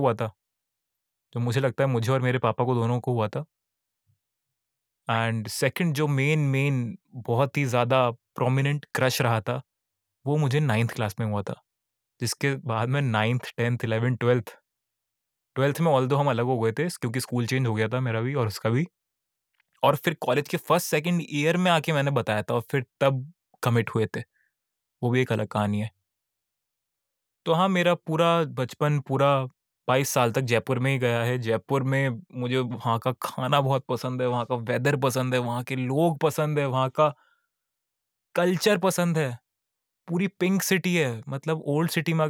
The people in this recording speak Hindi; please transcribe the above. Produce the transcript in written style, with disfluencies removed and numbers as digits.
हुआ था, जो मुझे लगता है मुझे और मेरे पापा को दोनों को हुआ था। एंड सेकंड जो मेन बहुत ही ज़्यादा प्रोमिनेंट क्रश रहा था, वो मुझे 9th क्लास में हुआ था। जिसके बाद में 9th, 10th, 11th, 12th में ऑल्दो हम अलग हो गए थे क्योंकि स्कूल चेंज हो गया था मेरा भी और उसका भी। और फिर कॉलेज के फर्स्ट सेकंड ईयर में आके मैंने बताया था और फिर तब कमिट हुए थे। वो भी एक अलग कहानी है। तो हाँ, मेरा पूरा बचपन पूरा 22 साल तक जयपुर में ही गया है। जयपुर में मुझे वहाँ का खाना बहुत पसंद है, वहाँ का वेदर पसंद है, वहाँ के लोग पसंद है, वहाँ का कल्चर पसंद है। पूरी पिंक सिटी है, मतलब ओल्ड सिटी में